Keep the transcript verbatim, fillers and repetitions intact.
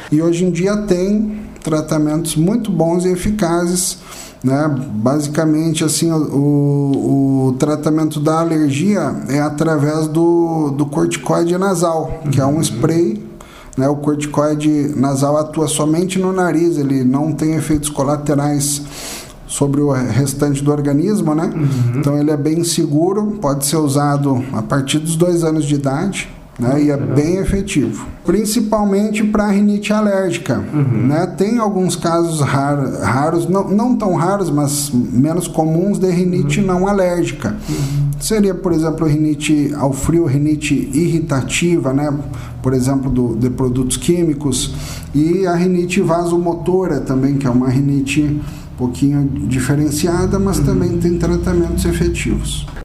E hoje em dia tem tratamentos muito bons e eficazes, né? Basicamente, assim, o, o, o tratamento da alergia é através do, do corticoide nasal, que é um spray, né? O corticoide nasal atua somente no nariz, ele não tem efeitos colaterais sobre o restante do organismo, né? Uhum. Então ele é bem seguro, pode ser usado a partir dos dois anos de idade, né? E é bem efetivo, principalmente para rinite alérgica, uhum. né? Tem alguns casos rar, raros, não, não tão raros, mas menos comuns de rinite uhum. não alérgica. Uhum. Seria, por exemplo, rinite ao frio, rinite irritativa, né? Por exemplo, do, de produtos químicos, e a rinite vasomotora também, que é uma rinite um pouquinho diferenciada, mas uhum. também tem tratamentos efetivos.